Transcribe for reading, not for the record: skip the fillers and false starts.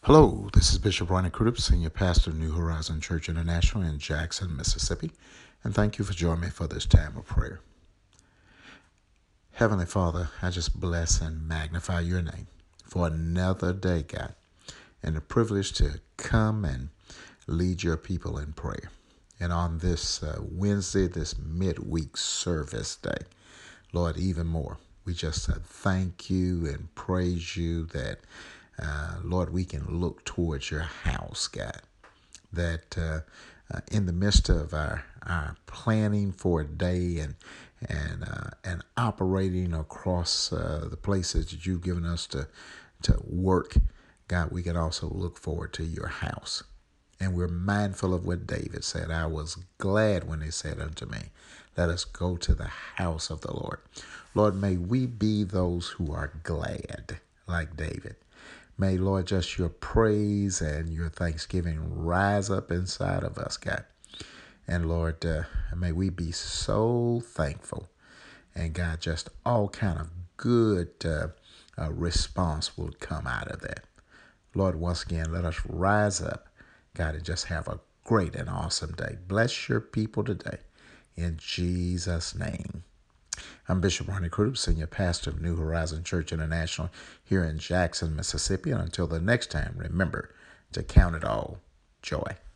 Hello, this is Bishop Ronnie Crudup, Senior Pastor of New Horizon Church International in Jackson, Mississippi, and thank you for joining me for this time of prayer. Heavenly Father, I just bless and magnify your name for another day, God, and the privilege to come and lead your people in prayer. And on this Wednesday, this midweek service day, Lord, even more, we just thank you and praise you that, Lord, we can look towards your house, God, that in the midst of our planning for a day and operating across the places that you've given us to work, God, we can also look forward to your house. And we're mindful of what David said. I was glad when they said unto me, let us go to the house of the Lord. Lord, may we be those who are glad like David. May, Lord, just your praise and your thanksgiving rise up inside of us, God. And Lord, may we be so thankful. And God, just all kind of good response will come out of that. Lord, once again, let us rise up, God, and just have a great and awesome day. Bless your people today. In Jesus' name. I'm Bishop Ronnie Crudup, Senior Pastor of New Horizon Church International here in Jackson, Mississippi. And until the next time, remember to count it all joy.